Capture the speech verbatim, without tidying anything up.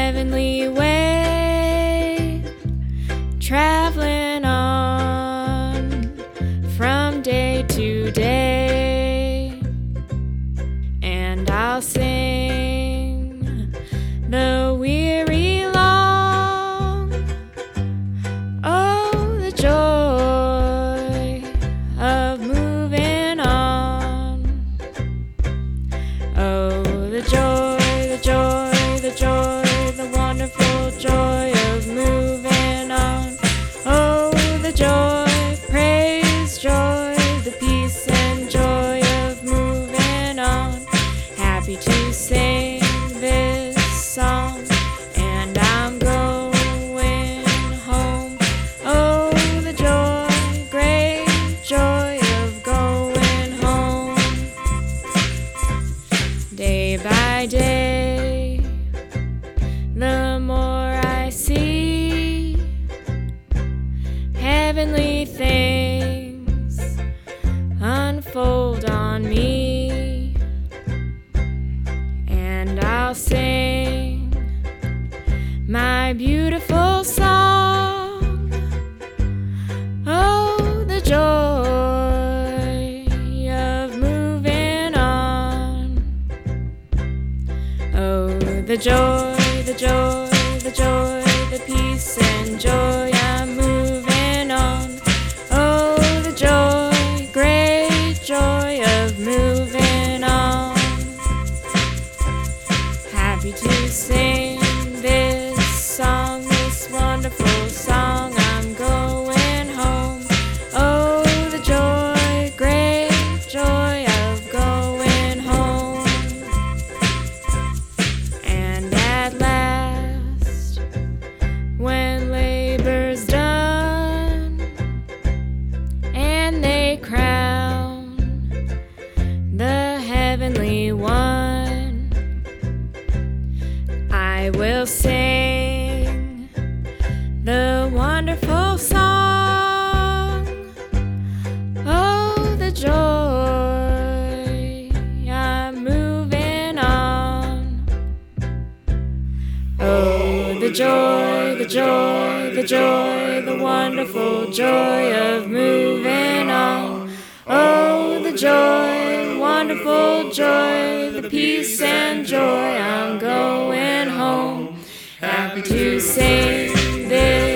heavenly way, traveling on from day to day, and I'll sing the weary long. Oh, the joy of moving on. Oh, the joy, the joy, the joy, the wonderful joy of moving on. Oh, the joy, praise, joy, the peace and joy of moving on. Happy to sing this song, and I'm going home. Oh, the joy, great joy of going home. Day by day, the more I see heavenly things unfold on me, and I'll sing my beautiful song. Oh, the joy of moving on. Oh, the joy, the joy, the joy, the peace and joy, I'm moving on. Oh, the joy, great joy of moving on. Happy to sing this song, this wonderful song, I'm going home. Oh, the joy, great joy of going home. And at last, when labor's done and they crown the heavenly one, I will sing the wonderful song. Oh, the joy, I'm moving on. Oh, the joy, the joy, the joy, the wonderful joy of moving on. Oh, the joy, wonderful joy, the peace and joy, I'm going home. Happy to sing this